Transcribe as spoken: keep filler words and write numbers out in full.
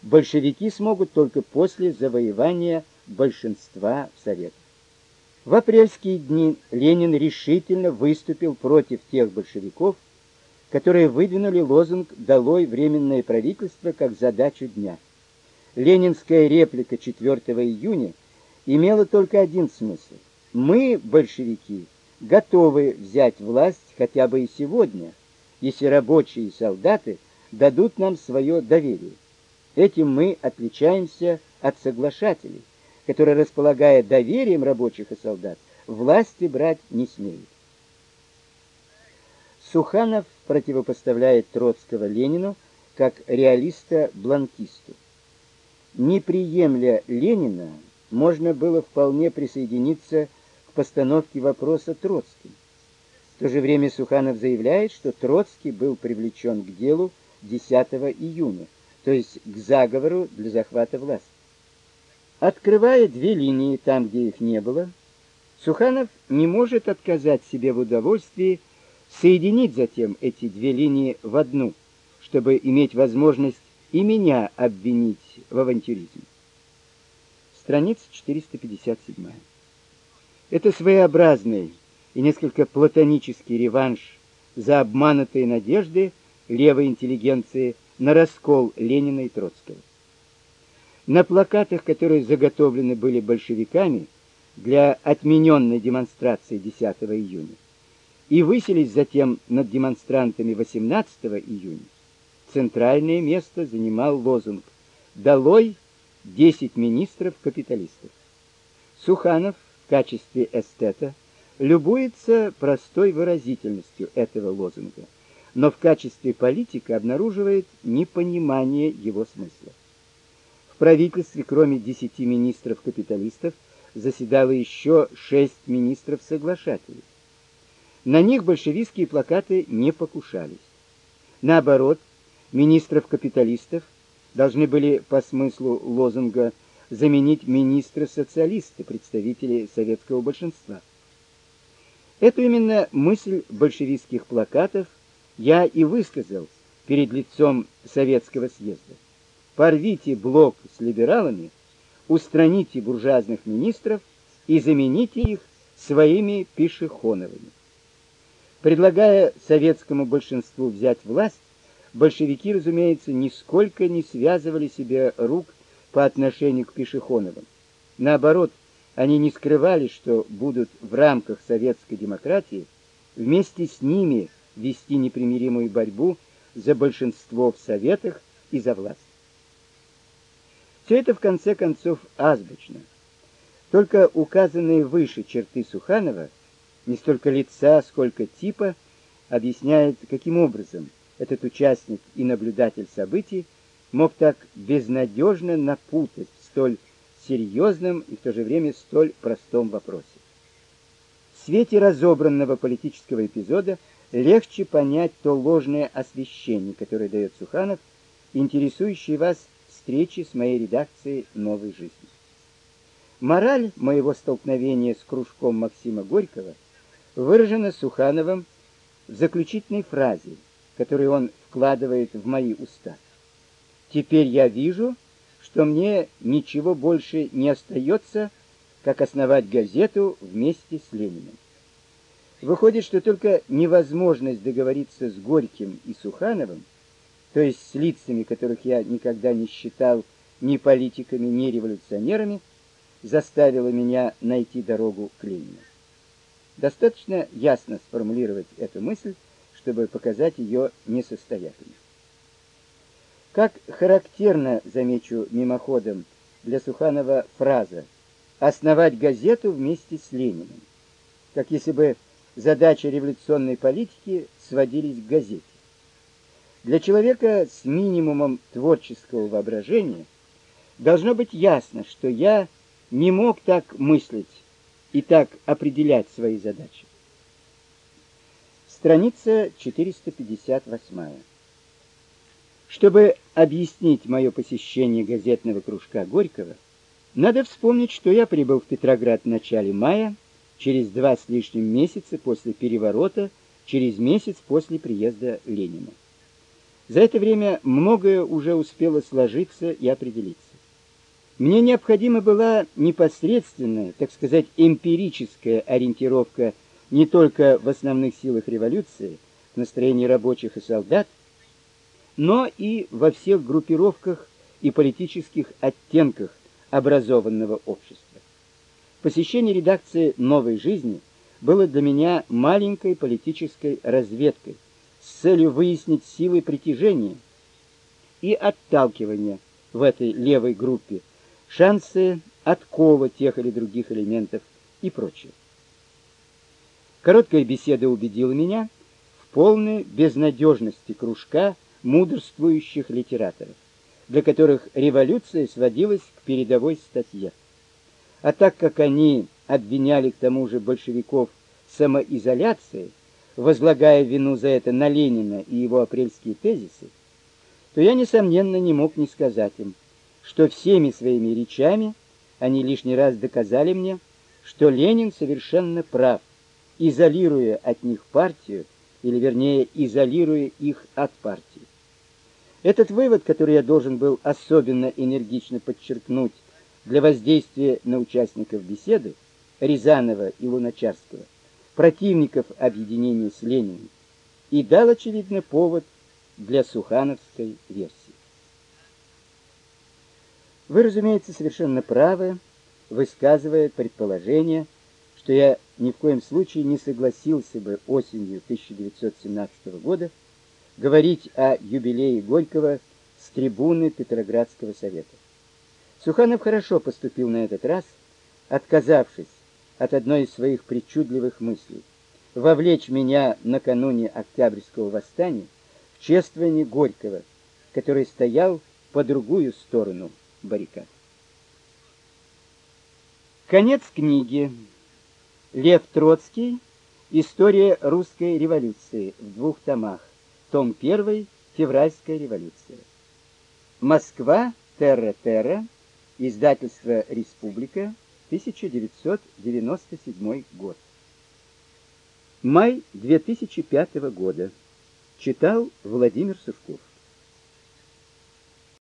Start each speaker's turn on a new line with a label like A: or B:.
A: большевики смогут только после завоевания большинства в Советах. В апрельские дни Ленин решительно выступил против тех большевиков, которые выдвинули лозунг «Долой временное правительство» как задачу дня. Ленинская реплика четвёртого июня имела только один смысл. Мы, большевики, готовы взять власть хотя бы и сегодня, если рабочие и солдаты дадут нам свое доверие. Этим мы отличаемся от соглашателей, которые, располагая доверием рабочих и солдат, власти брать не смеют. Суханов противопоставляет Троцкого Ленину как реалиста-бланкисту. Не приемля Ленина, можно было вполне присоединиться к постановке вопроса Троцким. В то же время Суханов заявляет, что Троцкий был привлечен к делу десятого июня, то есть к заговору для захвата власти. Открывая две линии там, где их не было, Суханов не может отказать себе в удовольствии соединить затем эти две линии в одну, чтобы иметь возможность и меня обвинить в авантюризме. Страница четыреста пятьдесят семь. Это своеобразный и несколько платонический реванш за обманутые надежды левой интеллигенции на раскол Ленина и Троцкого. На плакатах, которые заготовлены были большевиками для отмененной демонстрации десятого июня и высились затем над демонстрантами восемнадцатого июня, центральное место занимал лозунг «Долой десять министров-капиталистов». Суханов в качестве эстета любуется простой выразительностью этого лозунга, но в качестве политика обнаруживает непонимание его смысла. В правительстве, кроме десяти министров-капиталистов, заседало еще шесть министров-соглашателей. На них большевистские плакаты не покушались. Наоборот, министров-капиталистов должны были по смыслу лозунга заменить министры-социалисты, представители советского большинства. Эту именно мысль большевистских плакатов я и высказал перед лицом Советского съезда. Порвите блок с либералами, устраните буржуазных министров и замените их своими Пешехоновыми. Предлагая советскому большинству взять власть, большевики, разумеется, нисколько не связывали себе рук по отношению к Пешехоновым. Наоборот, они не скрывали, что будут в рамках советской демократии вместе с ними вести непримиримую борьбу за большинство в советах и за власть. Все это, в конце концов, азбучно. Только указанные выше черты Суханова, не столько лица, сколько типа, объясняют, каким образом этот участник и наблюдатель событий мог так безнадежно напутать в столь серьезном и в то же время столь простом вопросе. В свете разобранного политического эпизода легче понять то ложное освещение, которое дает Суханов, интересующее вас встречи с моей редакцией «Новой жизни». Мораль моего столкновения с кружком Максима Горького выражена Сухановым в заключительной фразе, которую он вкладывает в мои уста. «Теперь я вижу, что мне ничего больше не остается, как основать газету вместе с Лениным». Выходит, что только невозможность договориться с Горьким и Сухановым, то есть с лицами, которых я никогда не считал ни политиками, ни революционерами, заставила меня найти дорогу к Ленину. Достаточно ясно сформулировать эту мысль, чтобы показать ее несостоятельность. Как характерно, замечу мимоходом, для Суханова фраза «основать газету вместе с Лениным», как если бы задачи революционной политики сводились к газете. Для человека с минимумом творческого воображения должно быть ясно, что я не мог так мыслить и так определять свои задачи. Страница четыреста пятьдесят восемь. Чтобы объяснить мое посещение газетного кружка Горького, надо вспомнить, что я прибыл в Петроград в начале мая, через два с лишним месяца после переворота, через месяц после приезда Ленина. За это время многое уже успело сложиться и определиться. Мне необходима была непосредственная, так сказать, эмпирическая ориентировка не только в основных силах революции, в настроении рабочих и солдат, но и во всех группировках и политических оттенках образованного общества. Посещение редакции «Новой жизни» было для меня маленькой политической разведкой с целью выяснить силы притяжения и отталкивания в этой левой группе, шансы откова тех или других элементов и прочее. Короткая беседа убедила меня в полной безнадежности кружка мудрствующих литераторов, для которых революция сводилась к передовой статье. А так как они обвиняли к тому же большевиков в самоизоляции, возлагая вину за это на Ленина и его апрельские тезисы, то я, несомненно, не мог не сказать им, что всеми своими речами они лишний раз доказали мне, что Ленин совершенно прав, изолируя от них партию, или вернее, изолируя их от партии. Этот вывод, который я должен был особенно энергично подчеркнуть для воздействия на участников беседы, Рязанова и Луначарского, противников объединения с Лениным, и дал, очевидно, повод для сухановской версии. Вы, разумеется, совершенно правы, высказывая предположение, что я ни в коем случае не согласился бы осенью тысяча девятьсот семнадцатого года говорить о юбилее Горького с трибуны Петроградского совета. Суханов хорошо поступил на этот раз, отказавшись от одной из своих причудливых мыслей — вовлечь меня накануне Октябрьского восстания в чествование Горького, который стоял по другую сторону баррикад. Конец книги. Лев Троцкий. История русской революции в двух томах. Том первый. Февральская революция. Москва. Терра-Терра. Издательство «Республика». тысяча девятьсот девяносто седьмой год. Май две тысячи пятого года. Читал Владимир Сушков.